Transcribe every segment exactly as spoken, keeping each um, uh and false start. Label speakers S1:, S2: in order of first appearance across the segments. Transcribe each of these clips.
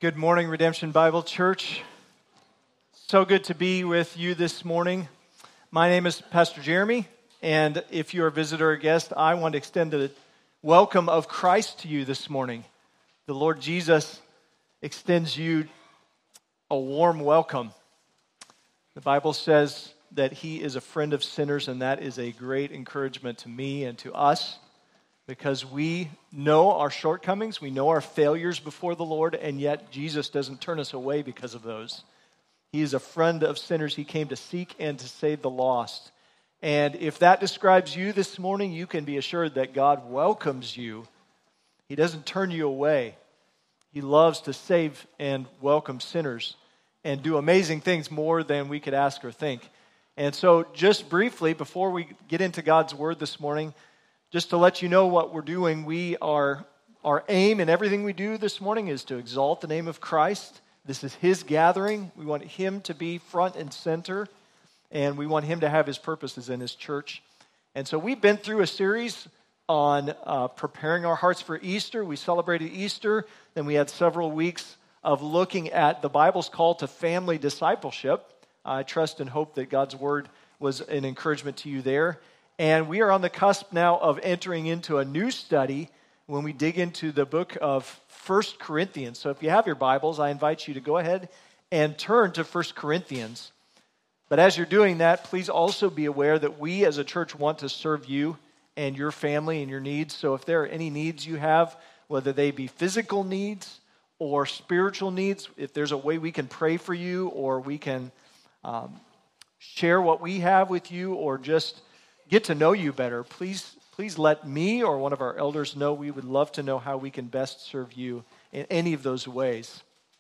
S1: Good morning, Redemption Bible Church. So good to be with you this morning. My name is Pastor Jeremy, and if you're a visitor or guest, I want to extend the welcome of Christ to you this morning. The Lord Jesus extends you a warm welcome. The Bible says that He is a friend of sinners, and that is a great encouragement to me and to us, because we know our shortcomings, we know our failures before the Lord, and yet Jesus doesn't turn us away because of those. He is a friend of sinners. He came to seek and to save the lost. And if that describes you this morning, you can be assured that God welcomes you. He doesn't turn you away. He loves to save and welcome sinners and do amazing things more than we could ask or think. And so just briefly, before we get into God's Word this morning, just to let you know what we're doing, we are, our aim in everything we do this morning is to exalt the name of Christ. This is His gathering. We want Him to be front and center, and we want Him to have His purposes in His church. And so we've been through a series on uh, preparing our hearts for Easter. We celebrated Easter, then we had several weeks of looking at the Bible's call to family discipleship. I trust and hope that God's Word was an encouragement to you there. And we are on the cusp now of entering into a new study when we dig into the book of First Corinthians. So if you have your Bibles, I invite you to go ahead and turn to First Corinthians. But as you're doing that, please also be aware that we as a church want to serve you and your family and your needs. So if there are any needs you have, whether they be physical needs or spiritual needs, if there's a way we can pray for you, or we can um, share what we have with you, or just get to know you better, please Please let me or one of our elders know. We would love to know how we can best serve you in any of those ways.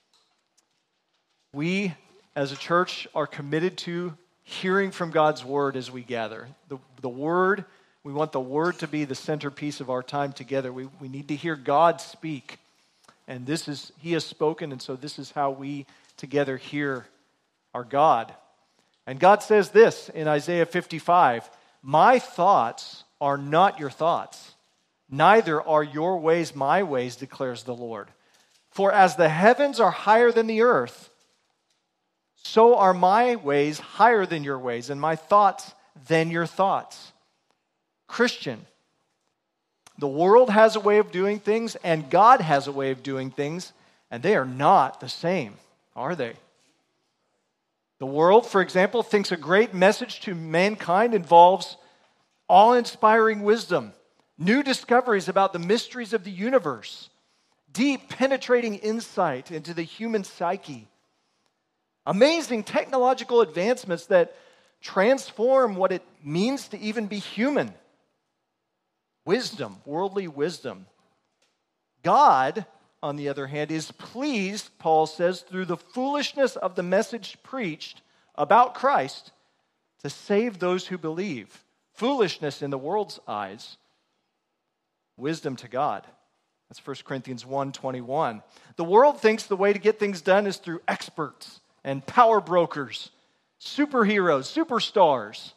S1: We, as a church, are committed to hearing from God's Word as we gather. The, the Word, we want the Word to be the centerpiece of our time together. We, we need to hear God speak. And this is, He has spoken, and so this is how we together hear our God. And God says this in Isaiah fifty-five, "My thoughts are not your thoughts, neither are your ways my ways, declares the Lord. For as the heavens are higher than the earth, so are my ways higher than your ways, and my thoughts than your thoughts." Christian, the world has a way of doing things, and God has a way of doing things, and they are not the same, are they? The world, for example, thinks a great message to mankind involves awe-inspiring wisdom, new discoveries about the mysteries of the universe, deep, penetrating insight into the human psyche, amazing technological advancements that transform what it means to even be human. Wisdom, worldly wisdom. God, on the other hand, is pleased, Paul says, through the foolishness of the message preached about Christ to save those who believe. Foolishness in the world's eyes, wisdom to God. That's First Corinthians one twenty-one. The world thinks the way to get things done is through experts and power brokers, superheroes, superstars.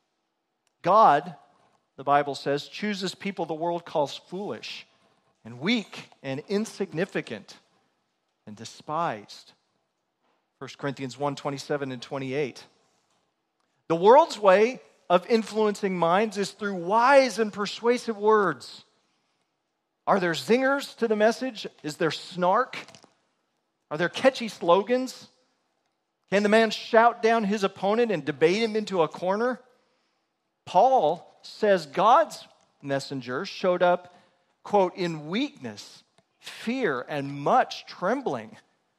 S1: God, the Bible says, chooses people the world calls foolish and weak and insignificant and despised. First Corinthians one twenty-seven and twenty-eight. The world's way of influencing minds is through wise and persuasive words. Are there zingers to the message? Is there snark? Are there catchy slogans? Can the man shout down his opponent and debate him into a corner? Paul says God's messenger showed up, quote, in weakness, fear, and much trembling.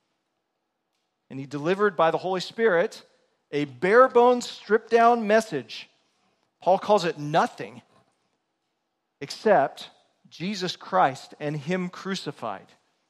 S1: And he delivered by the Holy Spirit a bare-bones, stripped-down message. Paul calls it nothing except Jesus Christ and Him crucified.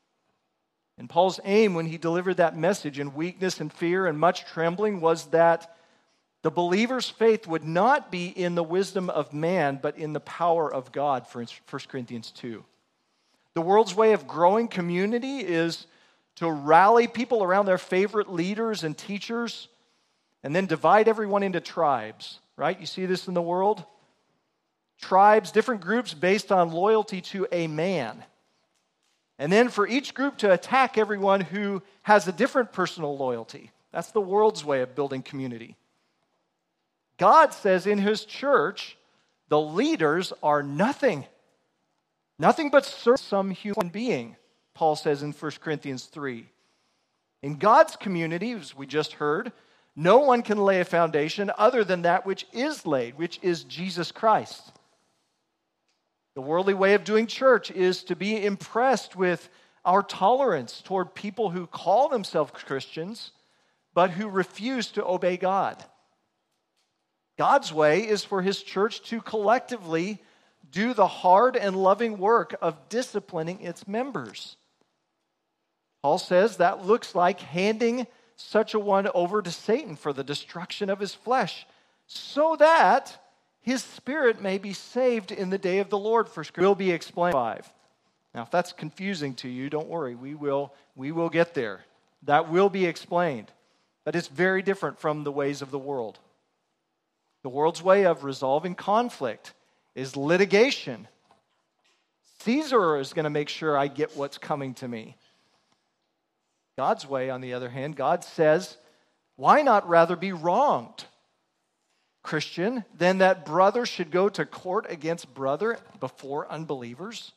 S1: And Paul's aim when he delivered that message in weakness and fear and much trembling was that the believer's faith would not be in the wisdom of man, but in the power of God, for First Corinthians two. The world's way of growing community is to rally people around their favorite leaders and teachers and then divide everyone into tribes. Right? You see this in the world? Tribes, different groups based on loyalty to a man. And then for each group to attack everyone who has a different personal loyalty. That's the world's way of building community. God says in his church, the leaders are nothing. Nothing but serve some human being, Paul says in First Corinthians three. In God's community, as we just heard, no one can lay a foundation other than that which is laid, which is Jesus Christ. The worldly way of doing church is to be impressed with our tolerance toward people who call themselves Christians, but who refuse to obey God. God's way is for his church to collectively do the hard and loving work of disciplining its members. Paul says that looks like handing such a one over to Satan for the destruction of his flesh, so that his spirit may be saved in the day of the Lord. First will be explained. Five. Now, if that's confusing to you, don't worry. We will, we will get there. That will be explained. But it's very different from the ways of the world. The world's way of resolving conflict is litigation. Caesar is going to make sure I get what's coming to me. God's way, on the other hand, God says, why not rather be wronged, Christian, than that brother should go to court against brother before unbelievers?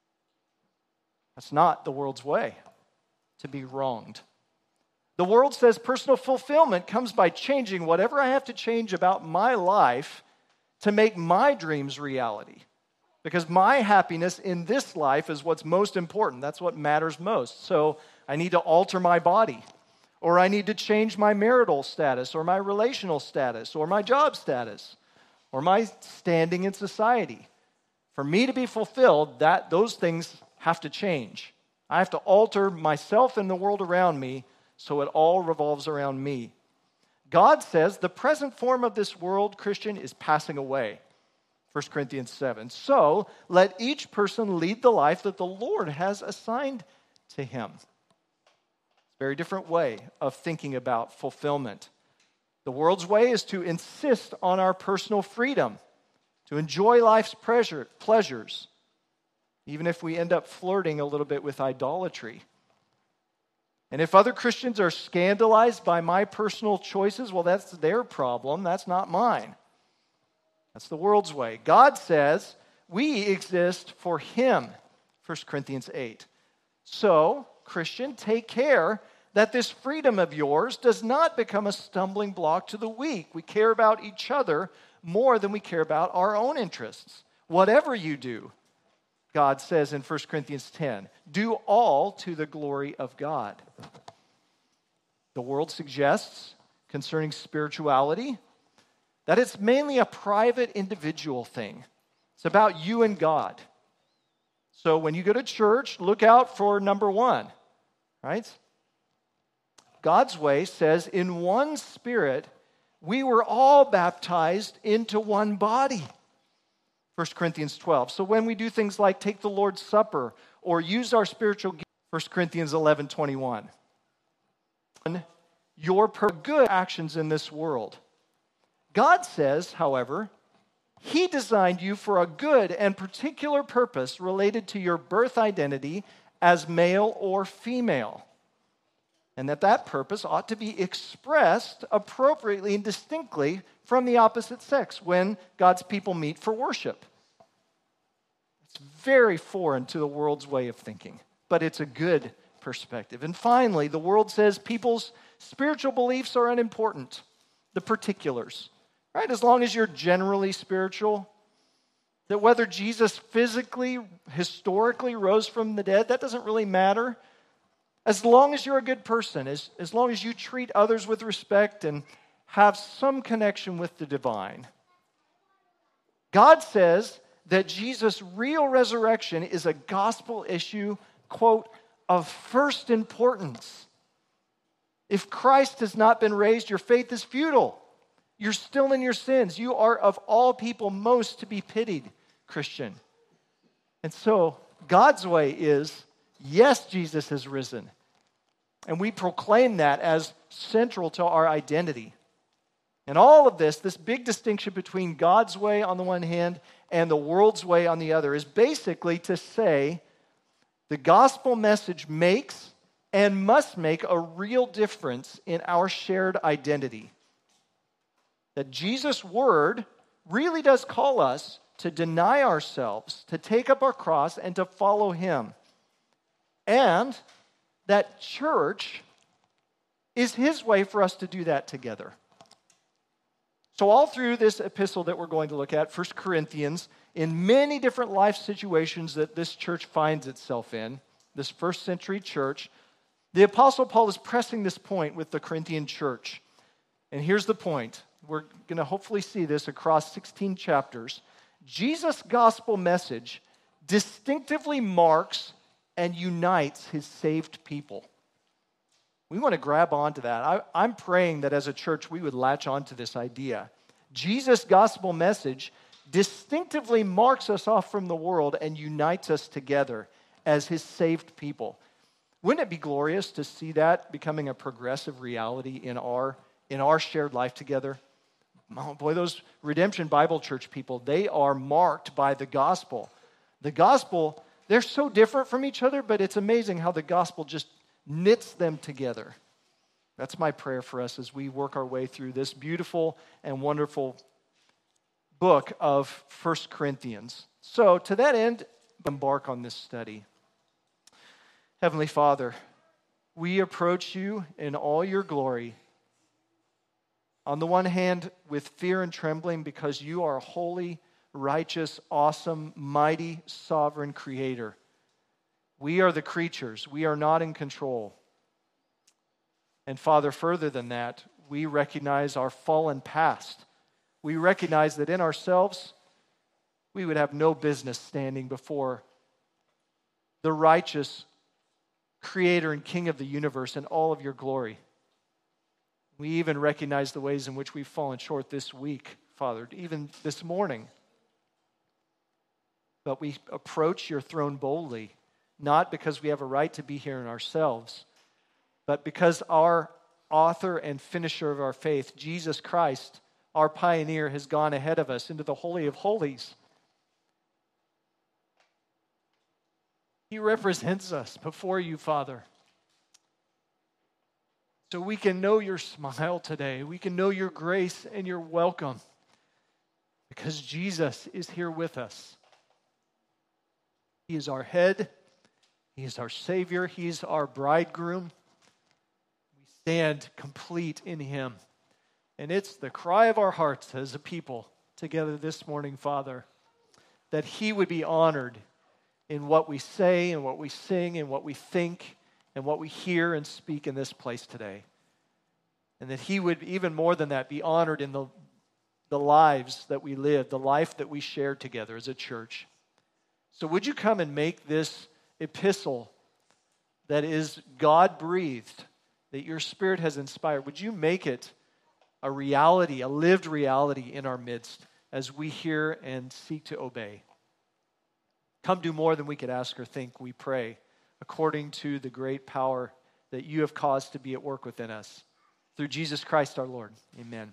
S1: That's not the world's way, to be wronged. The world says personal fulfillment comes by changing whatever I have to change about my life to make my dreams reality. Because my happiness in this life is what's most important. That's what matters most. So I need to alter my body, or I need to change my marital status, or my relational status, or my job status, or my standing in society. For me to be fulfilled, that those things have to change. I have to alter myself and the world around me so it all revolves around me. God says the present form of this world, Christian, is passing away. First Corinthians seven. So let each person lead the life that the Lord has assigned to him. Very different way of thinking about fulfillment. The world's way is to insist on our personal freedom, to enjoy life's pleasure, pleasures, even if we end up flirting a little bit with idolatry. And if other Christians are scandalized by my personal choices, well, that's their problem. That's not mine. That's the world's way. God says we exist for him, First Corinthians eight. So, Christian, take care that this freedom of yours does not become a stumbling block to the weak. We care about each other more than we care about our own interests. Whatever you do, God says in First Corinthians ten, do all to the glory of God. The world suggests concerning spirituality that it's mainly a private individual thing. It's about you and God. So when you go to church, look out for number one, right? God's way says, in one spirit, we were all baptized into one body. First Corinthians twelve. So when we do things like take the Lord's Supper or use our spiritual gifts, First Corinthians eleven twenty-one. Your good actions in this world. God says, however, he designed you for a good and particular purpose related to your birth identity as male or female. And that that purpose ought to be expressed appropriately and distinctly from the opposite sex when God's people meet for worship. It's very foreign to the world's way of thinking, but it's a good perspective. And finally, the world says people's spiritual beliefs are unimportant, the particulars. Right? As long as you're generally spiritual, that whether Jesus physically, historically rose from the dead, that doesn't really matter. As long as you're a good person, as, as long as you treat others with respect and have some connection with the divine. God says that Jesus' real resurrection is a gospel issue, quote, of first importance. If Christ has not been raised, your faith is futile. You're still in your sins. You are of all people most to be pitied, Christian. And so God's way is, yes, Jesus has risen. And we proclaim that as central to our identity. And all of this, this big distinction between God's way on the one hand and the world's way on the other, is basically to say The gospel message makes and must make a real difference in our shared identity. That Jesus' word really does call us to deny ourselves, to take up our cross, and to follow him. And that church is his way for us to do that together. So all through this epistle that we're going to look at, First Corinthians, in many different life situations that this church finds itself in, this first century church, the Apostle Paul is pressing this point with the Corinthian church. And here's the point. We're going to hopefully see this across sixteen chapters. Jesus' gospel message distinctively marks and unites his saved people. We want to grab onto that. I, I'm praying that as a church we would latch onto this idea. Jesus' gospel message distinctively marks us off from the world and unites us together as his saved people. Wouldn't it be glorious to see that becoming a progressive reality in our, in our shared life together? Oh boy, those Redemption Bible Church people, they are marked by the gospel. The gospel, they're so different from each other, but it's amazing how the gospel just knits them together. That's my prayer for us as we work our way through this beautiful and wonderful book of First Corinthians. So to that end, embark on this study. Heavenly Father, we approach you in all your glory. On the one hand, with fear and trembling because you are a holy, righteous, awesome, mighty, sovereign creator. We are the creatures. We are not in control. And Father, further than that, we recognize our fallen past. We recognize that in ourselves, we would have no business standing before the righteous Creator and King of the universe in all of your glory. We even recognize the ways in which we've fallen short this week, Father, even this morning. But we approach your throne boldly, not because we have a right to be here in ourselves, but because our author and finisher of our faith, Jesus Christ, our pioneer, has gone ahead of us into the Holy of Holies. He represents us before you, Father. So we can know your smile today. We can know your grace and your welcome because Jesus is here with us. He is our head. He is our Savior. He is our bridegroom. We stand complete in him. And it's the cry of our hearts as a people together this morning, Father, that he would be honored in what we say and what we sing and what we think and what we hear and speak in this place today. And that he would, even more than that, be honored in the, the lives that we live, the life that we share together as a church. So would you come and make this epistle that is God-breathed, that your Spirit has inspired, would you make it a reality, a lived reality in our midst as we hear and seek to obey? Come do more than we could ask or think, we pray, according to the great power that you have caused to be at work within us. Through Jesus Christ our Lord. Amen.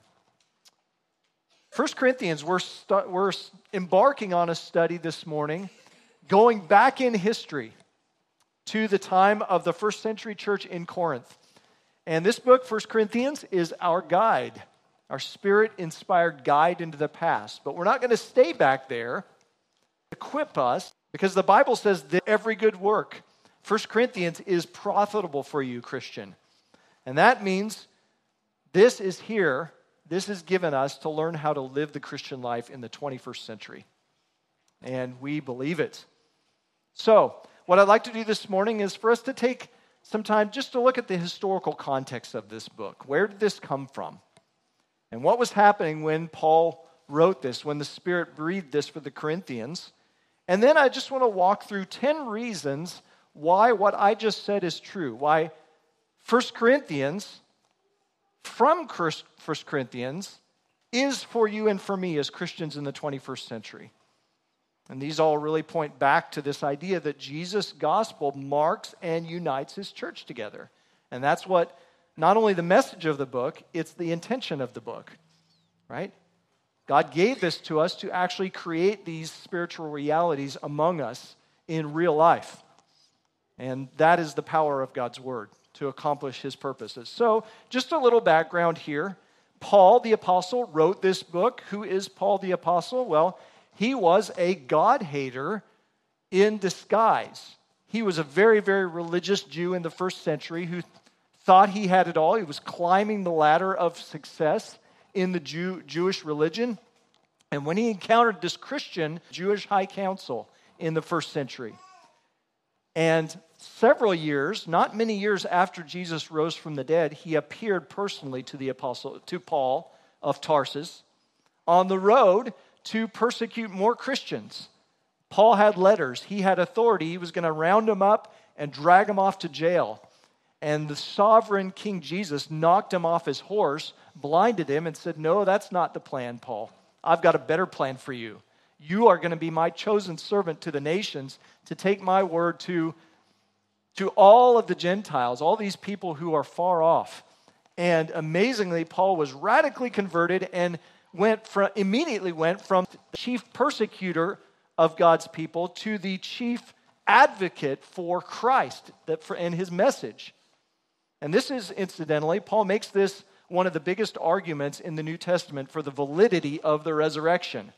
S1: First Corinthians, we're, stu- we're embarking on a study this morning, going back in history to the time of the first century church in Corinth. And this book, First Corinthians, is our guide, our Spirit-inspired guide into the past. But we're not going to stay back there. Equip us, because the Bible says that every good work, First Corinthians, is profitable for you, Christian. And that means this is here, this is given us to learn how to live the Christian life in the twenty-first century. And we believe it. So, what I'd like to do this morning is for us to take some time just to look at the historical context of this book. Where did this come from? And what was happening when Paul wrote this, when the Spirit breathed this for the Corinthians? And then I just want to walk through ten reasons why what I just said is true. Why First Corinthians, from First Corinthians, is for you and for me as Christians in the twenty-first century. And these all really point back to this idea that Jesus' gospel marks and unites his church together. And that's what, not only the message of the book, it's the intention of the book, right? God gave this to us to actually create these spiritual realities among us in real life. And that is the power of God's word to accomplish his purposes. So just a little background here. Paul the apostle wrote this book. Who is Paul the apostle? Well, he was a God-hater in disguise. He was a very, very religious Jew in the first century who thought he had it all. He was climbing the ladder of success in the Jew, Jewish religion. And when he encountered this Christian Jewish high council in the first century, and several years, not many years after Jesus rose from the dead, he appeared personally to the apostle, to Paul of Tarsus, on the road to persecute more Christians. Paul had letters. He had authority. He was going to round them up and drag them off to jail. And the sovereign King Jesus knocked him off his horse, blinded him, and said, "No, that's not the plan, Paul. I've got a better plan for you. You are going to be my chosen servant to the nations to take my word to, to all of the Gentiles, all these people who are far off." And amazingly, Paul was radically converted and went from, immediately went from the chief persecutor of God's people to the chief advocate for Christ that for, and his message. And this is, incidentally, Paul makes this one of the biggest arguments in the New Testament for the validity of the resurrection.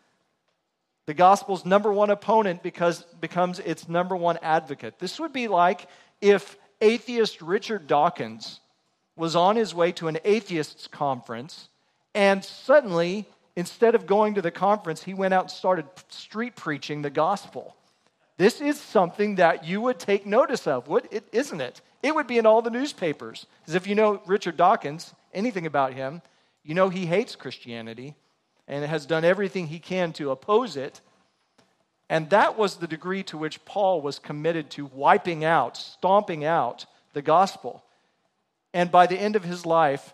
S1: The gospel's number one opponent because becomes its number one advocate. This would be like if atheist Richard Dawkins was on his way to an atheists conference, and suddenly, instead of going to the conference, he went out and started street preaching the gospel. This is something that you would take notice of, would it, isn't it? It would be in all the newspapers. Because if you know Richard Dawkins, anything about him, you know he hates Christianity and has done everything he can to oppose it. And that was the degree to which Paul was committed to wiping out, stomping out the gospel. And by the end of his life,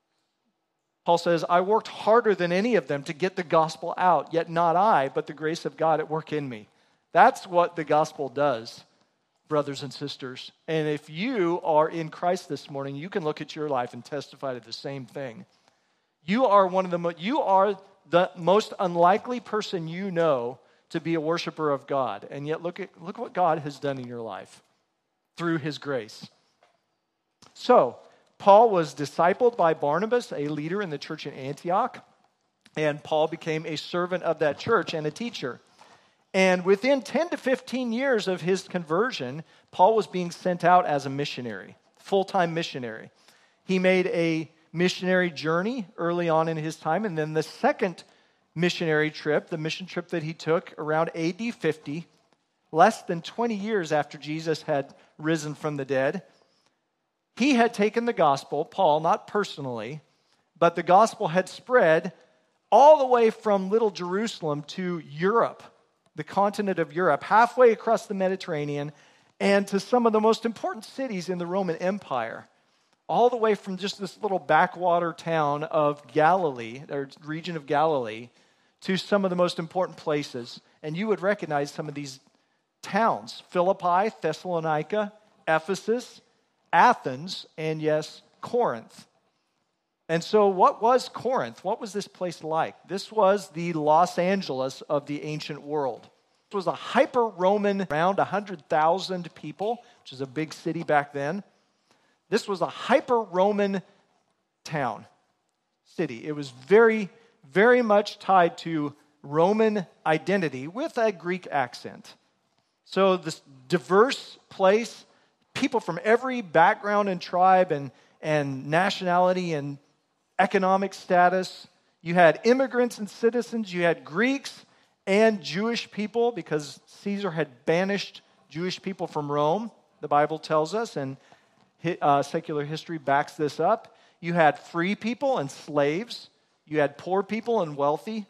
S1: Paul says, "I worked harder than any of them to get the gospel out, yet not I, but the grace of God at work in me." That's what the gospel does, brothers and sisters. And if you are in Christ this morning, you can look at your life and testify to the same thing. You are one of the mo- you are the most unlikely person you know to be a worshiper of God. And yet look at look what God has done in your life through his grace. So, Paul was discipled by Barnabas, a leader in the church in Antioch, and Paul became a servant of that church and a teacher. And within ten to fifteen years of his conversion, Paul was being sent out as a missionary, full-time missionary. He made a missionary journey early on in his time, and then the second missionary trip, the mission trip that he took around A D fifty, less than twenty years after Jesus had risen from the dead, he had taken the gospel, Paul, not personally, but the gospel had spread all the way from Little Jerusalem to Europe, the continent of Europe, halfway across the Mediterranean, and to some of the most important cities in the Roman Empire, all the way from just this little backwater town of Galilee, or region of Galilee, to some of the most important places. And you would recognize some of these towns: Philippi, Thessalonica, Ephesus, Athens, and yes, Corinth. And so what was Corinth? What was this place like? This was the Los Angeles of the ancient world. It was a hyper-Roman, around one hundred thousand people, which is a big city back then. This was a hyper-Roman town, city. It was very, very much tied to Roman identity with a Greek accent. So this diverse place, people from every background and tribe and, and nationality and economic status. You had immigrants and citizens. You had Greeks and Jewish people because Caesar had banished Jewish people from Rome, the Bible tells us, and uh, secular history backs this up. You had free people and slaves. You had poor people and wealthy,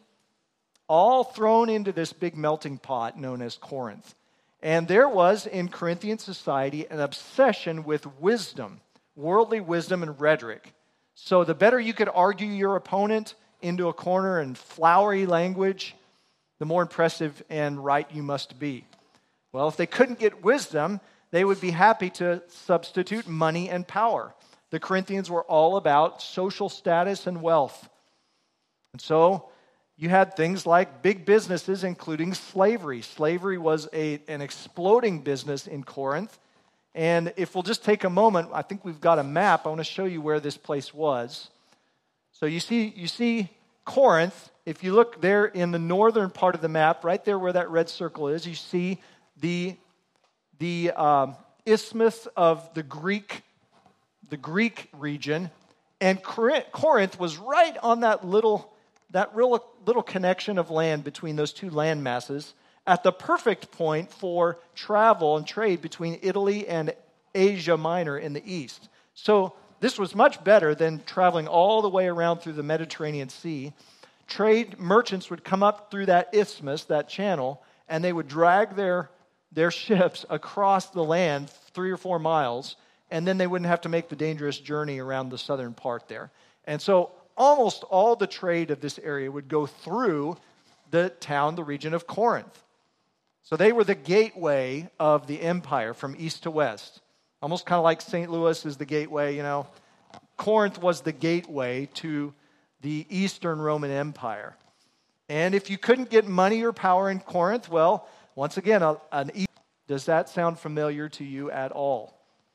S1: all thrown into this big melting pot known as Corinth. And there was, in Corinthian society, an obsession with wisdom, worldly wisdom and rhetoric. So the better you could argue your opponent into a corner in flowery language, the more impressive and right you must be. Well, if they couldn't get wisdom, they would be happy to substitute money and power. The Corinthians were all about social status and wealth. And so you had things like big businesses, including slavery. Slavery was a, an exploding business in Corinth. And if we'll just take a moment, I think we've got a map. I want to show you where this place was. So you see, you see Corinth. If you look there in the northern part of the map, right there where that red circle is, you see the, the um, isthmus of the Greek, the Greek region. And Corinth was right on that little, that real, little connection of land between those two land masses, at the perfect point for travel and trade between Italy and Asia Minor in the east. So this was much better than traveling all the way around through the Mediterranean Sea. Trade merchants would come up through that isthmus, that channel, and they would drag their, their ships across the land three or four miles, and then they wouldn't have to make the dangerous journey around the southern part there. And so almost all the trade of this area would go through the town, the region of Corinth. So they were the gateway of the empire from east to west. Almost kind of like Saint Louis is the gateway, you know. Corinth was the gateway to the Eastern Roman Empire. And if you couldn't get money or power in Corinth, well, once again, an e- does that sound familiar to you at all?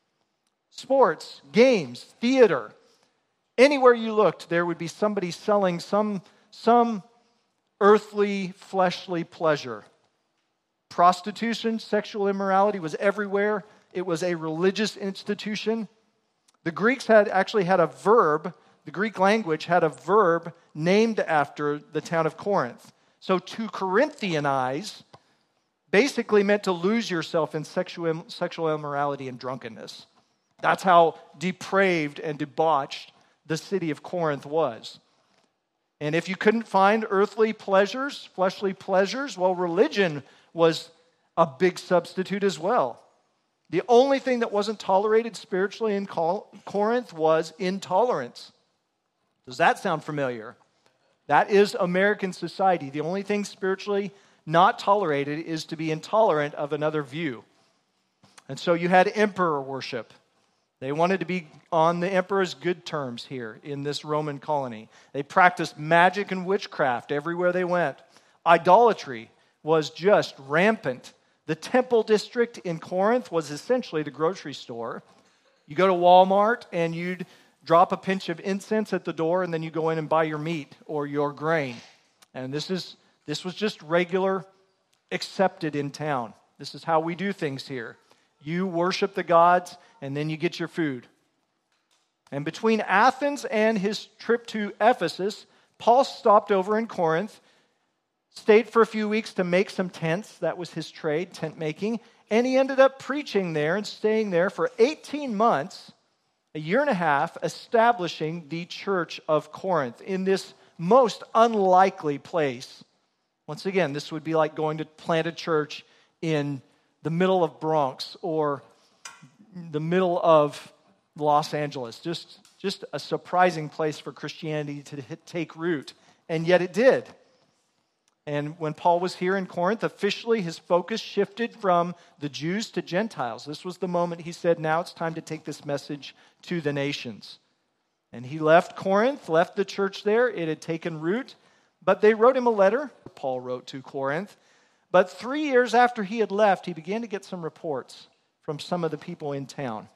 S1: Sports, games, theater. Anywhere you looked, there would be somebody selling some, some earthly, fleshly pleasure. Prostitution, sexual immorality was everywhere. It was a religious institution. The Greeks had actually had a verb, the Greek language had a verb named after the town of Corinth. So to Corinthianize basically meant to lose yourself in sexual, sexual immorality and drunkenness. That's how depraved and debauched the city of Corinth was. And if you couldn't find earthly pleasures, fleshly pleasures, well, religion was a big substitute as well. The only thing that wasn't tolerated spiritually in Corinth was intolerance. Does that sound familiar? That is American society. The only thing spiritually not tolerated is to be intolerant of another view. And so you had emperor worship. They wanted to be on the emperor's good terms here in this Roman colony. They practiced magic and witchcraft everywhere they went. Idolatry was just rampant. The temple district in Corinth was essentially the grocery store. You go to Walmart and you'd drop a pinch of incense at the door, and then you go in and buy your meat or your grain. And this is this was just regular, accepted in town. This is how we do things here. You worship the gods, and then you get your food. And between Athens and his trip to Ephesus, Paul stopped over in Corinth, stayed for a few weeks to make some tents. That was his trade, tent making. And he ended up preaching there and staying there for eighteen months, a year and a half, establishing the church of Corinth in this most unlikely place. Once again, this would be like going to plant a church in the middle of Bronx or the middle of Los Angeles. Just, just a surprising place for Christianity to hit, take root. And yet it did. And when Paul was here in Corinth, officially his focus shifted from the Jews to Gentiles. This was the moment he said, now it's time to take this message to the nations. And he left Corinth, left the church there. It had taken root. But they wrote him a letter, Paul wrote to Corinth. But three years after he had left, he began to get some reports from some of the people in town.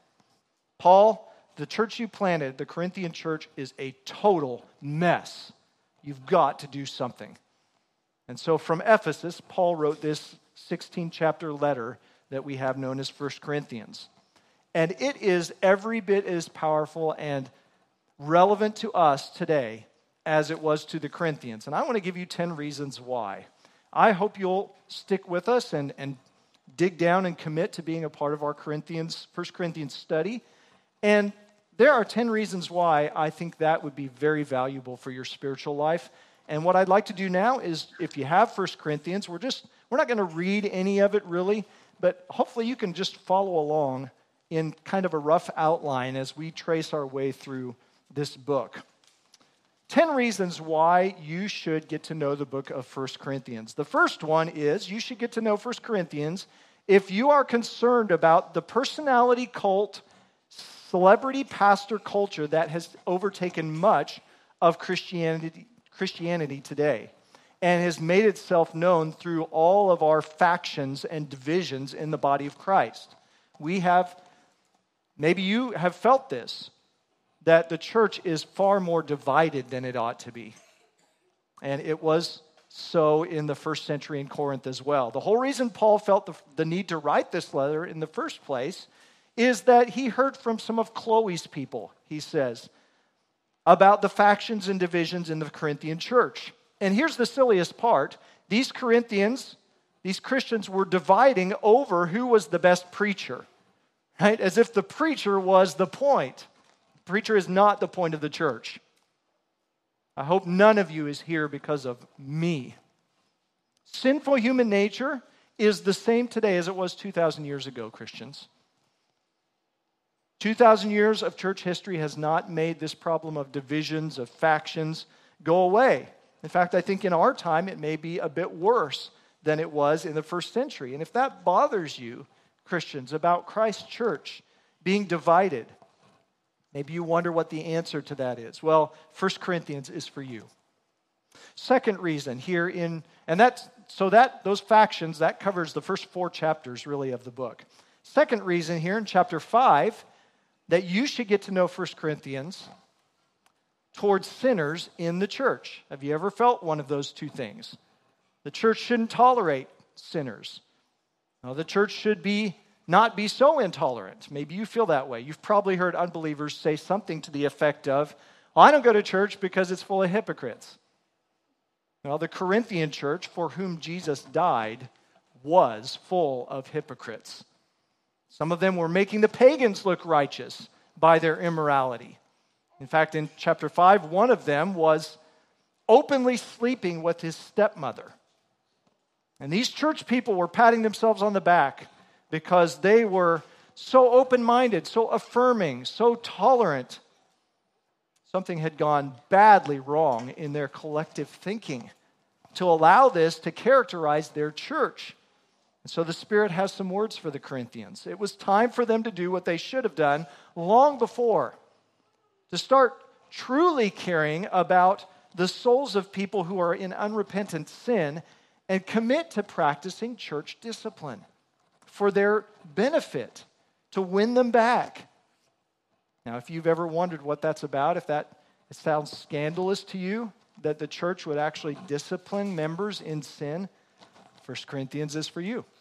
S1: Paul, the church you planted, the Corinthian church, is a total mess. You've got to do something. And so from Ephesus, Paul wrote this sixteen-chapter letter that we have known as First Corinthians. And it is every bit as powerful and relevant to us today as it was to the Corinthians. And I want to give you ten reasons why. I hope you'll stick with us and, and dig down and commit to being a part of our Corinthians, First Corinthians study. And there are ten reasons why I think that would be very valuable for your spiritual life. And what I'd like to do now is, if you have First Corinthians, we're just we're not going to read any of it really, but hopefully you can just follow along in kind of a rough outline as we trace our way through this book. Ten reasons why you should get to know the book of First Corinthians. The first one is you should get to know First Corinthians if you are concerned about the personality cult, celebrity pastor culture that has overtaken much of Christianity, Christianity today and has made itself known through all of our factions and divisions in the body of Christ. We have Maybe you have felt this, that the church is far more divided than it ought to be. And it was so in the first century in Corinth as well. The whole reason Paul felt the, the need to write this letter in the first place is that he heard from some of Chloe's people, he says, about the factions and divisions in the Corinthian church. And here's the silliest part. These Corinthians, these Christians were dividing over who was the best preacher, right? As if the preacher was the point. The preacher is not the point of the church. I hope none of you is here because of me. Sinful human nature is the same today as it was two thousand years ago, Christians. two thousand years of church history has not made this problem of divisions, of factions, go away. In fact, I think in our time it may be a bit worse than it was in the first century. And if that bothers you, Christians, about Christ's church being divided, maybe you wonder what the answer to that is. Well, First Corinthians is for you. Second reason here in, and that's, so that, those factions, that covers the first four chapters really of the book. Second reason here in chapter five, that you should get to know First Corinthians towards sinners in the church. Have you ever felt one of those two things? The church shouldn't tolerate sinners. Now, the church should be not be so intolerant. Maybe you feel that way. You've probably heard unbelievers say something to the effect of, well, I don't go to church because it's full of hypocrites. Well, the Corinthian church, for whom Jesus died, was full of hypocrites. Some of them were making the pagans look righteous by their immorality. In fact, in chapter five, one of them was openly sleeping with his stepmother. And these church people were patting themselves on the back because they were so open-minded, so affirming, so tolerant. Something had gone badly wrong in their collective thinking to allow this to characterize their church. And so the Spirit has some words for the Corinthians. It was time for them to do what they should have done long before, to start truly caring about the souls of people who are in unrepentant sin and commit to practicing church discipline for their benefit, to win them back. Now, if you've ever wondered what that's about, if that sounds scandalous to you, that the church would actually discipline members in sin, First Corinthians is for you.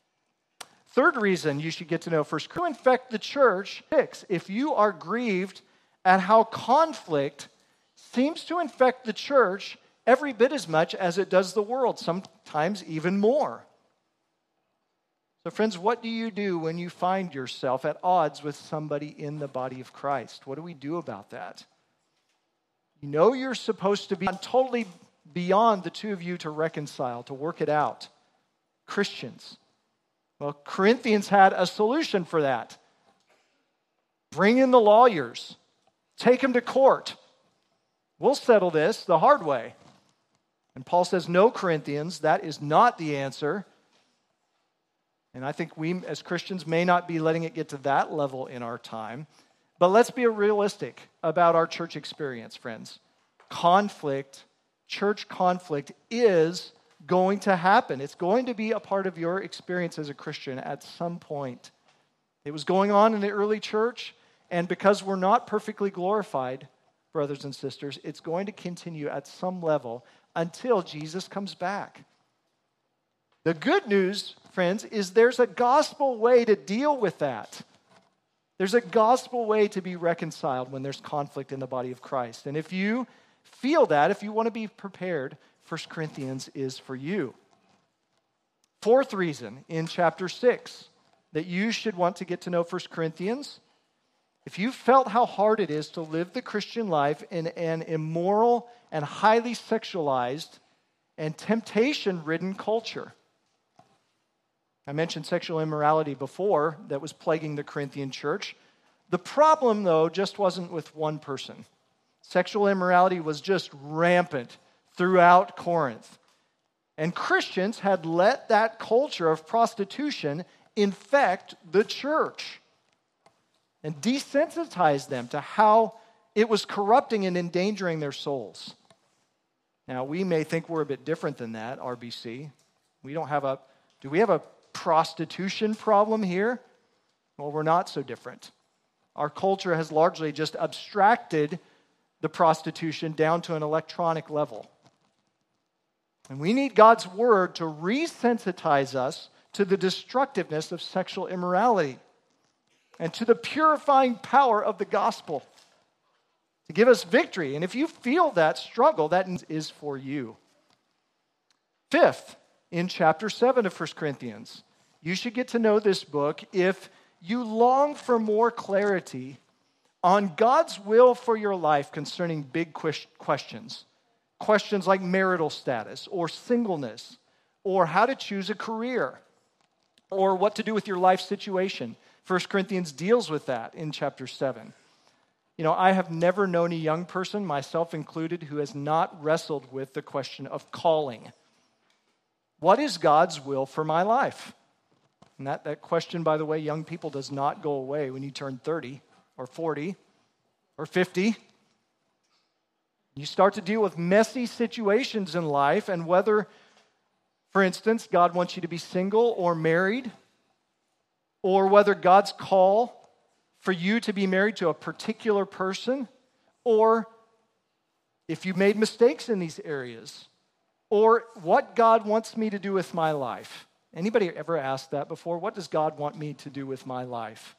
S1: Third reason you should get to know First Corinthians, to infect the church. Six, if you are grieved at how conflict seems to infect the church every bit as much as it does the world, sometimes even more. So friends, what do you do when you find yourself at odds with somebody in the body of Christ? What do we do about that? You know you're supposed to be totally beyond the two of you to reconcile, to work it out. Christians. Well, Corinthians had a solution for that. Bring in the lawyers. Take them to court. We'll settle this the hard way. And Paul says, no, Corinthians, that is not the answer. And I think we as Christians may not be letting it get to that level in our time. But let's be realistic about our church experience, friends. Conflict, church conflict is going to happen. It's going to be a part of your experience as a Christian at some point. It was going on in the early church, and because we're not perfectly glorified, brothers and sisters, it's going to continue at some level until Jesus comes back. The good news, friends, is there's a gospel way to deal with that. There's a gospel way to be reconciled when there's conflict in the body of Christ. And if you feel that, if you want to be prepared, First Corinthians is for you. Fourth reason in chapter six that you should want to get to know First Corinthians, if you felt how hard it is to live the Christian life in an immoral and highly sexualized and temptation-ridden culture. I mentioned sexual immorality before that was plaguing the Corinthian church. The problem, though, just wasn't with one person. Sexual immorality was just rampant throughout Corinth. And Christians had let that culture of prostitution infect the church and desensitize them to how it was corrupting and endangering their souls. Now, we may think we're a bit different than that, R B C. We don't have a, do we have a prostitution problem here? Well, we're not so different. Our culture has largely just abstracted the prostitution down to an electronic level. And we need God's word to resensitize us to the destructiveness of sexual immorality and to the purifying power of the gospel to give us victory. And if you feel that struggle, that is for you. Fifth, in chapter seven of First Corinthians, you should get to know this book if you long for more clarity on God's will for your life concerning big questions. Questions like marital status or singleness or how to choose a career or what to do with your life situation. First Corinthians deals with that in chapter seven. You know, I have never known a young person, myself included, who has not wrestled with the question of calling. What is God's will for my life? And that, that question, by the way, young people, does not go away when you turn thirty or forty or fifty. You start to deal with messy situations in life, and whether, for instance, God wants you to be single or married, or whether God's call for you to be married to a particular person, or if you made mistakes in these areas, or what God wants me to do with my life. Anybody ever asked that before? What does God want me to do with my life?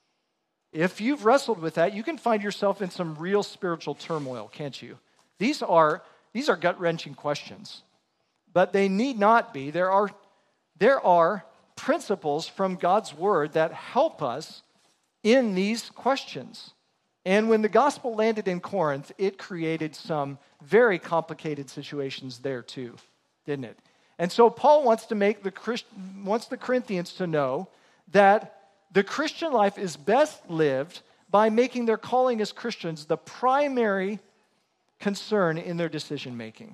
S1: If you've wrestled with that, you can find yourself in some real spiritual turmoil, can't you? These are, these are gut-wrenching questions, but they need not be. There are, there are principles from God's word that help us in these questions. And when the gospel landed in Corinth, it created some very complicated situations there too, didn't it? And so Paul wants to make the Christ, wants the Corinthians to know that the Christian life is best lived by making their calling as Christians the primary concern in their decision making.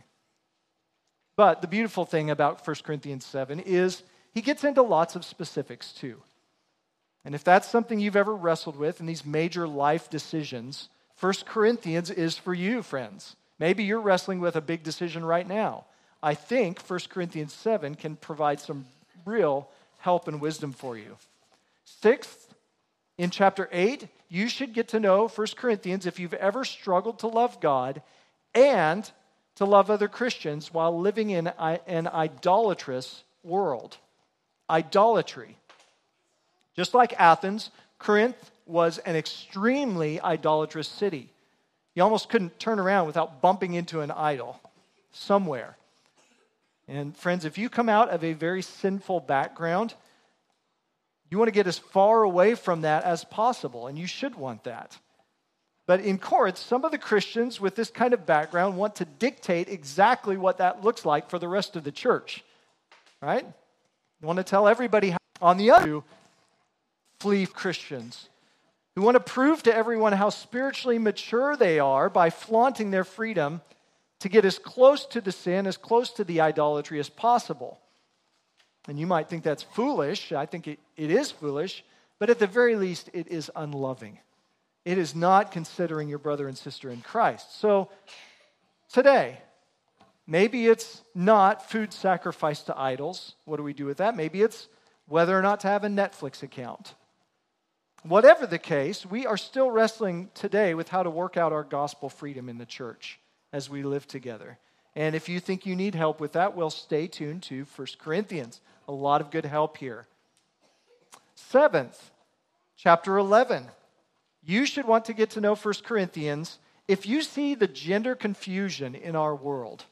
S1: But the beautiful thing about First Corinthians seven is he gets into lots of specifics too. And if that's something you've ever wrestled with in these major life decisions, First Corinthians is for you, friends. Maybe you're wrestling with a big decision right now. I think First Corinthians seven can provide some real help and wisdom for you. Sixth, in chapter eight, you should get to know First Corinthians if you've ever struggled to love God and to love other Christians while living in an idolatrous world. Idolatry. Just like Athens, Corinth was an extremely idolatrous city. You almost couldn't turn around without bumping into an idol somewhere. And friends, if you come out of a very sinful background, you want to get as far away from that as possible, and you should want that. But in Corinth, some of the Christians with this kind of background want to dictate exactly what that looks like for the rest of the church, right? You want to tell everybody how. On the other, flee Christians who want to prove to everyone how spiritually mature they are by flaunting their freedom to get as close to the sin, as close to the idolatry as possible. And you might think that's foolish. I think it, it is foolish, but at the very least, it is unloving. It is not considering your brother and sister in Christ. So today, maybe it's not food sacrificed to idols. What do we do with that? Maybe it's whether or not to have a Netflix account. Whatever the case, we are still wrestling today with how to work out our gospel freedom in the church as we live together. And if you think you need help with that, well, stay tuned to First Corinthians. A lot of good help here. Seventh, chapter eleven. You should want to get to know First Corinthians if you see the gender confusion in our world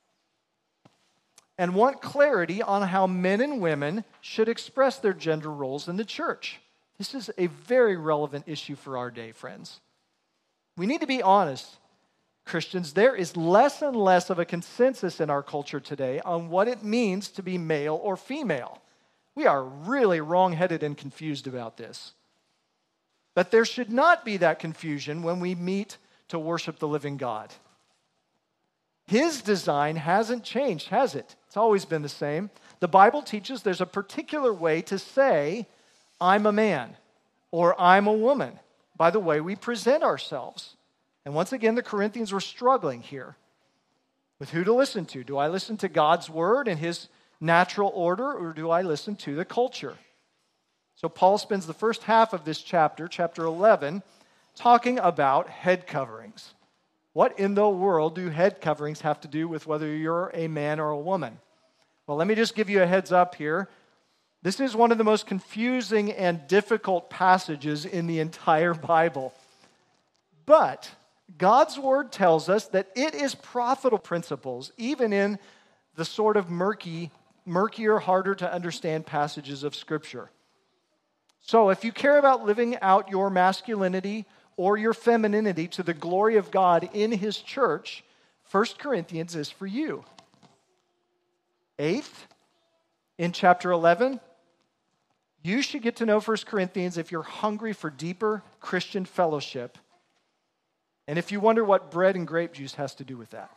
S1: and want clarity on how men and women should express their gender roles in the church. This is a very relevant issue for our day, friends. We need to be honest, Christians. There is less and less of a consensus in our culture today on what it means to be male or female. We are really wrong-headed and confused about this. But there should not be that confusion when we meet to worship the living God. His design hasn't changed, has it? It's always been the same. The Bible teaches there's a particular way to say, I'm a man, or I'm a woman, by the way we present ourselves. And once again, the Corinthians were struggling here with who to listen to. Do I listen to God's word and his natural order, or do I listen to the culture? So Paul spends the first half of this chapter, chapter eleven, talking about head coverings. What in the world do head coverings have to do with whether you're a man or a woman? Well, let me just give you a heads up here. This is one of the most confusing and difficult passages in the entire Bible. But God's word tells us that it is profitable principles, even in the sort of murky, murkier, harder to understand passages of Scripture. So if you care about living out your masculinity or your femininity to the glory of God in His church, First Corinthians is for you. Eighth, in chapter eleven, you should get to know First Corinthians if you're hungry for deeper Christian fellowship, and if you wonder what bread and grape juice has to do with that.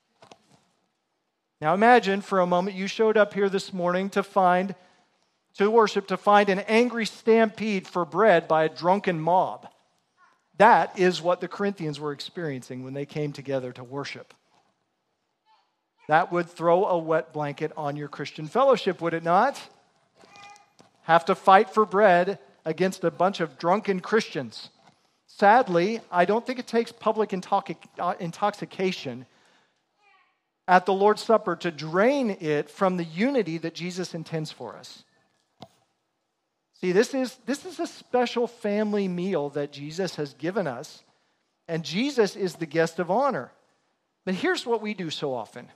S1: Now imagine for a moment you showed up here this morning to find, to worship, to find an angry stampede for bread by a drunken mob. That is what the Corinthians were experiencing when they came together to worship. That would throw a wet blanket on your Christian fellowship, would it not? Have to fight for bread against a bunch of drunken Christians. Sadly, I don't think it takes public intoxication at the Lord's Supper to drain it from the unity that Jesus intends for us. See, this is, this is a special family meal that Jesus has given us, and Jesus is the guest of honor. But here's what we do so often.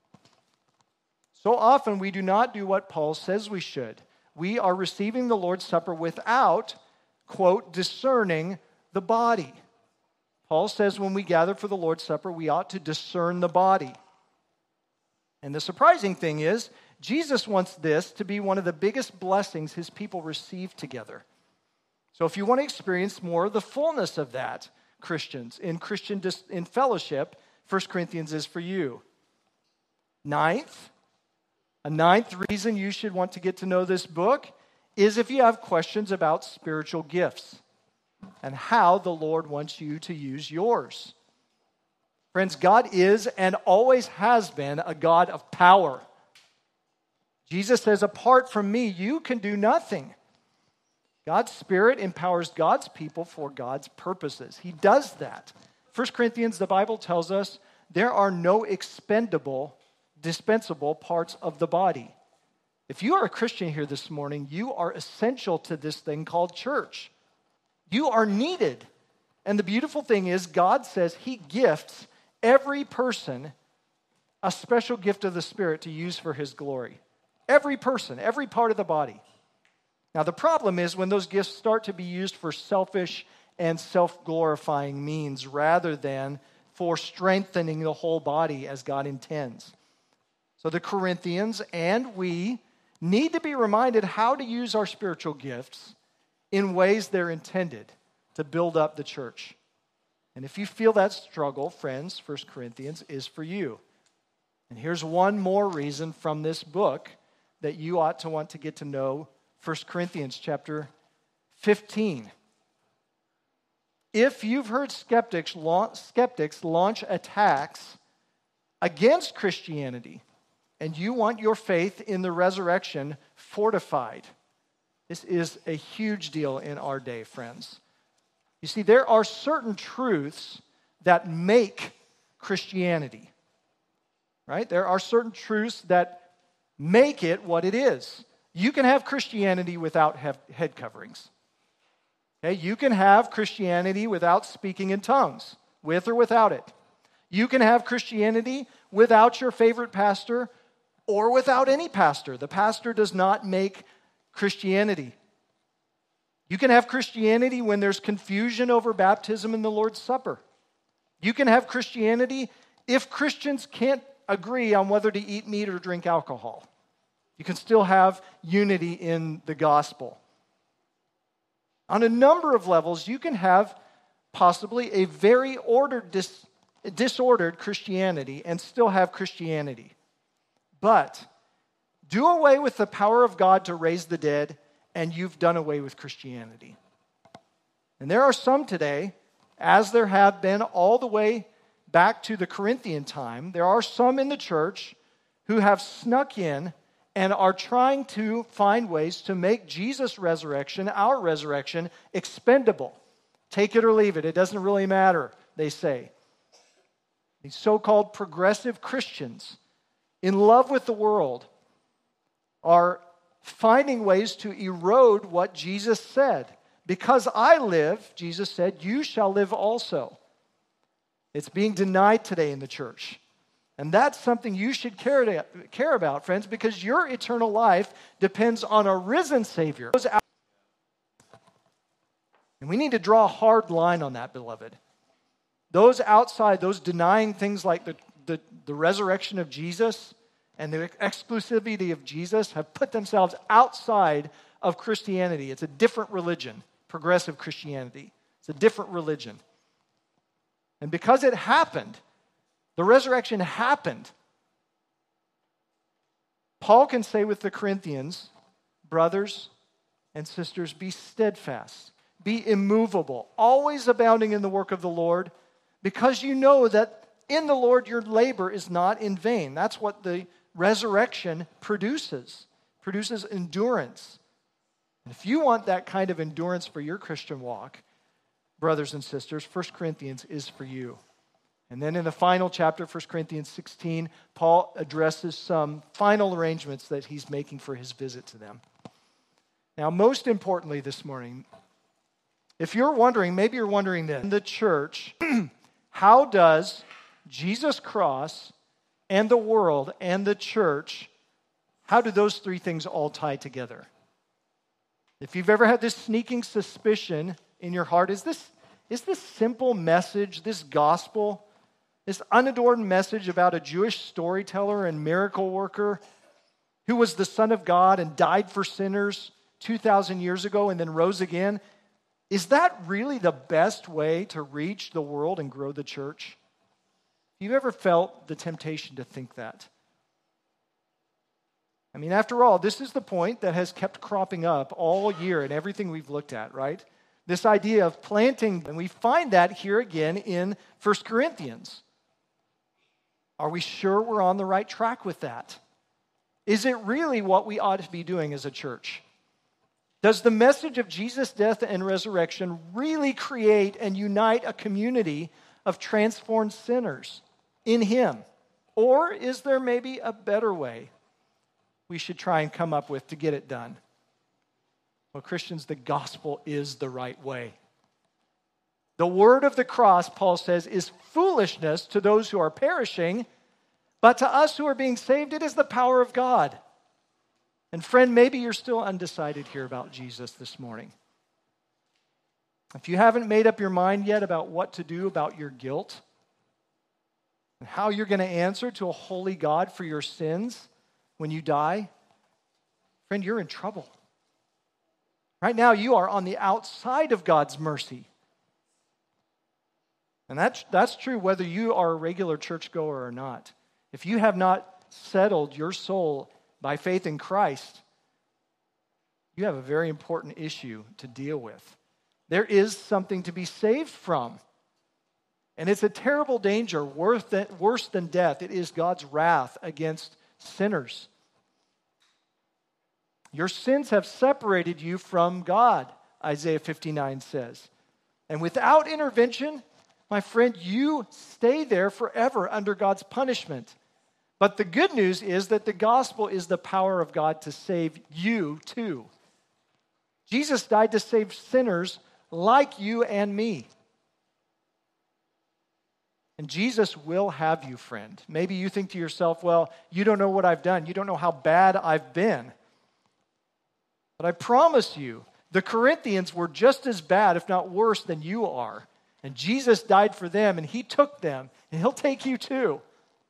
S1: So often we do not do what Paul says we should. We are receiving the Lord's Supper without, quote, discerning the body. Paul says when we gather for the Lord's Supper, we ought to discern the body. And the surprising thing is, Jesus wants this to be one of the biggest blessings His people receive together. So if you want to experience more of the fullness of that, Christians, in Christian dis- in fellowship, First Corinthians is for you. Ninth, a ninth reason you should want to get to know this book is if you have questions about spiritual gifts and how the Lord wants you to use yours. Friends, God is and always has been a God of power. Jesus says, apart from me, you can do nothing. God's Spirit empowers God's people for God's purposes. He does that. First Corinthians, the Bible tells us, there are no expendable, dispensable parts of the body. If you are a Christian here this morning, you are essential to this thing called church. You are needed. And the beautiful thing is, God says He gifts every person a special gift of the Spirit to use for His glory. Every person, every part of the body. Now the problem is when those gifts start to be used for selfish and self-glorifying means rather than for strengthening the whole body as God intends. So the Corinthians and we need to be reminded how to use our spiritual gifts in ways they're intended to build up the church. And if you feel that struggle, friends, First Corinthians is for you. And here's one more reason from this book that you ought to want to get to know First Corinthians chapter fifteen. If you've heard skeptics launch, skeptics launch attacks against Christianity and you want your faith in the resurrection fortified, this is a huge deal in our day, friends. You see, there are certain truths that make Christianity, right? There are certain truths that make it what it is. You can have Christianity without head coverings. Okay? You can have Christianity without speaking in tongues, with or without it. You can have Christianity without your favorite pastor or without any pastor. The pastor does not make Christianity. You can have Christianity when there's confusion over baptism and the Lord's Supper. You can have Christianity if Christians can't agree on whether to eat meat or drink alcohol. You can still have unity in the gospel. On a number of levels, you can have possibly a very ordered, dis- disordered Christianity and still have Christianity. But do away with the power of God to raise the dead, and you've done away with Christianity. And there are some today, as there have been all the way back to the Corinthian time, there are some in the church who have snuck in and are trying to find ways to make Jesus' resurrection, our resurrection, expendable. Take it or leave it. It doesn't really matter, they say. These so-called progressive Christians, in love with the world, are finding ways to erode what Jesus said. Because I live, Jesus said, you shall live also. It's being denied today in the church. And that's something you should care, to, care about, friends, because your eternal life depends on a risen Savior. And we need to draw a hard line on that, beloved. Those outside, those denying things like the, the, the resurrection of Jesus and the exclusivity of Jesus have put themselves outside of Christianity. It's a different religion, progressive Christianity. It's a different religion. And because it happened, the resurrection happened, Paul can say with the Corinthians, brothers and sisters, be steadfast, be immovable, always abounding in the work of the Lord, because you know that in the Lord your labor is not in vain. That's what the resurrection produces, produces endurance. And if you want that kind of endurance for your Christian walk, brothers and sisters, First Corinthians is for you. And then in the final chapter, First Corinthians sixteen, Paul addresses some final arrangements that he's making for his visit to them. Now, most importantly this morning, if you're wondering, maybe you're wondering this, in the church, how does Jesus' cross and the world and the church, how do those three things all tie together? If you've ever had this sneaking suspicion in your heart, is this, is this simple message, this gospel, this unadorned message about a Jewish storyteller and miracle worker who was the Son of God and died for sinners two thousand years ago and then rose again, is that really the best way to reach the world and grow the church? Have you ever felt the temptation to think that? I mean, after all, this is the point that has kept cropping up all year in everything we've looked at, right? This idea of planting, and we find that here again in First Corinthians. Are we sure we're on the right track with that? Is it really what we ought to be doing as a church? Does the message of Jesus' death and resurrection really create and unite a community of transformed sinners in Him? Or is there maybe a better way we should try and come up with to get it done? Well, Christians, the gospel is the right way. The word of the cross, Paul says, is foolishness to those who are perishing, but to us who are being saved, it is the power of God. And friend, maybe you're still undecided here about Jesus this morning. If you haven't made up your mind yet about what to do about your guilt, and how you're going to answer to a holy God for your sins when you die, friend, you're in trouble. Right now, you are on the outside of God's mercy. And that's, that's true whether you are a regular churchgoer or not. If you have not settled your soul by faith in Christ, you have a very important issue to deal with. There is something to be saved from. And it's a terrible danger, worse than death. It is God's wrath against sinners. Your sins have separated you from God, Isaiah fifty-nine says. And without intervention, my friend, you stay there forever under God's punishment. But the good news is that the gospel is the power of God to save you too. Jesus died to save sinners like you and me. And Jesus will have you, friend. Maybe you think to yourself, well, you don't know what I've done. You don't know how bad I've been. But I promise you, the Corinthians were just as bad, if not worse, than you are. And Jesus died for them, and He took them, and He'll take you too.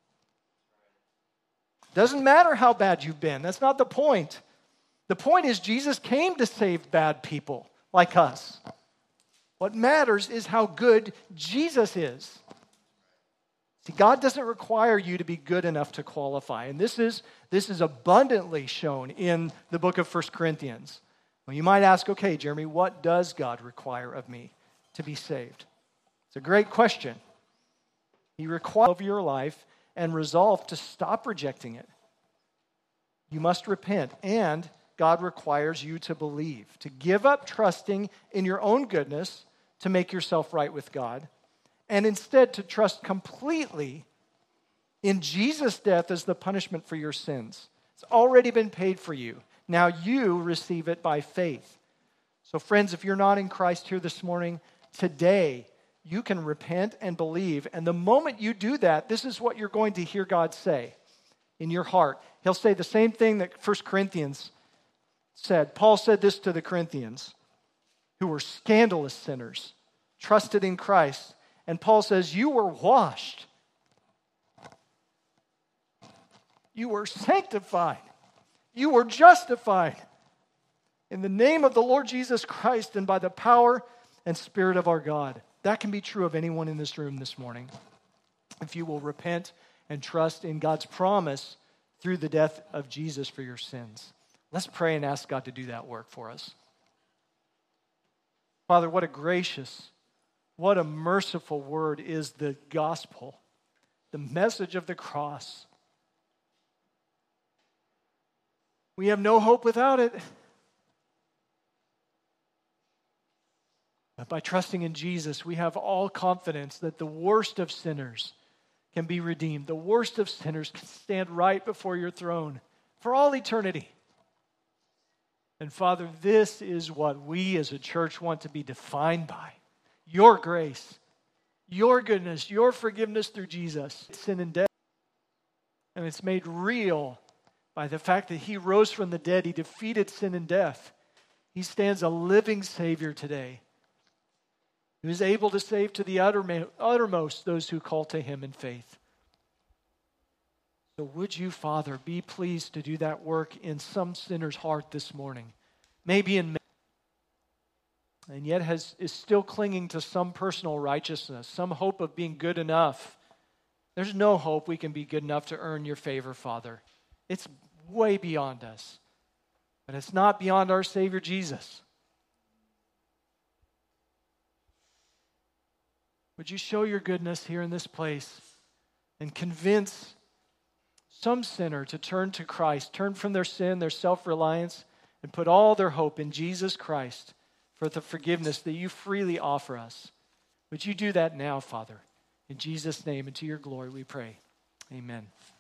S1: Doesn't matter how bad you've been. That's not the point. The point is Jesus came to save bad people like us. What matters is how good Jesus is. See, God doesn't require you to be good enough to qualify. And this is, this is abundantly shown in the book of First Corinthians. Well, you might ask, okay, Jeremy, what does God require of me to be saved? It's a great question. He requires of your life and resolve to stop rejecting it. You must repent, and God requires you to believe, to give up trusting in your own goodness to make yourself right with God, and instead to trust completely in Jesus' death as the punishment for your sins. It's already been paid for you. Now you receive it by faith. So friends, if you're not in Christ here this morning, today you can repent and believe. And the moment you do that, this is what you're going to hear God say in your heart. He'll say the same thing that First Corinthians said. Paul said this to the Corinthians, who were scandalous sinners, trusted in Christ. And Paul says, you were washed. You were sanctified. You were justified in the name of the Lord Jesus Christ and by the power and Spirit of our God. That can be true of anyone in this room this morning. If you will repent and trust in God's promise through the death of Jesus for your sins. Let's pray and ask God to do that work for us. Father, what a gracious, what a merciful word is the gospel, the message of the cross. We have no hope without it. But by trusting in Jesus, we have all confidence that the worst of sinners can be redeemed. The worst of sinners can stand right before your throne for all eternity. And Father, this is what we as a church want to be defined by. Your grace, your goodness, your forgiveness through Jesus. Sin and death. And it's made real by the fact that He rose from the dead. He defeated sin and death. He stands a living Savior today, who is able to save to the uttermost those who call to Him in faith. So would you, Father, be pleased to do that work in some sinner's heart this morning, maybe in and yet has is still clinging to some personal righteousness, some hope of being good enough. There's no hope we can be good enough to earn your favor, Father. It's way beyond us. But it's not beyond our Savior Jesus. Would you show your goodness here in this place and convince some sinner to turn to Christ, turn from their sin, their self-reliance, and put all their hope in Jesus Christ for the forgiveness that you freely offer us. Would you do that now, Father? In Jesus' name and to your glory we pray. Amen.